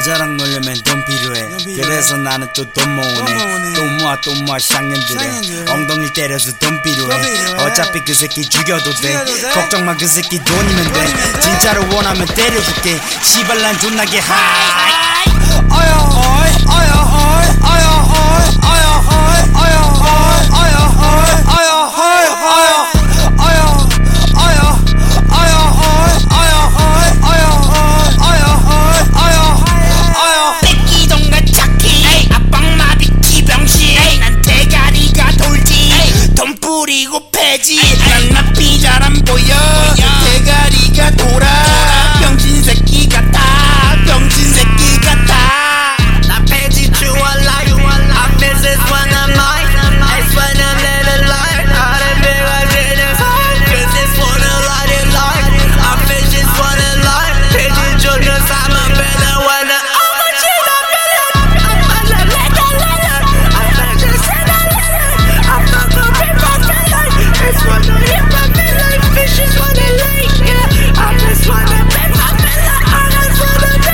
여자랑 놀려면 돈 필요해. 그래서 나는 또 돈 모으네. 또 모아 쌍년들에 엉덩이 때려서 돈 필요해. 어차피 그 새끼 죽여도 돼. 걱정마 그 새끼 돈이면 돼. 진짜로 원하면 때려줄게. 시발 난 존나게 하이. 어여 어이 어여 어이 어여 어이 어여 어이 어여 어이 어여 어이 어여 어이 어여 어여 어여 어이 어여 어이 어여 어이 어여 어여 새끼동가 착히 압박마비 기병신 난 대가리가 돌지 돈 뿌리고 패지 난 삐잘 안 보여 대가리가 돌아 병신 새끼 같아 병신 새끼 같아 나 패지 주얼라이 I miss this when I'm mine It's when I'm living life I don't feel like living hard Cause this one a lot in life I miss this one in life 패지 줘 cause I'm a better one I'm a shit I'm better I'm a letter I miss this in a letter I'm not gonna be my killer It's when I hit my middle Fish is what I like yeah I just wanna be my middle I just wanna be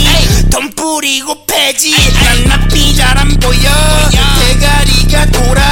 뿌리고 패지 난 삐잘 안 보여 대가리가 돌아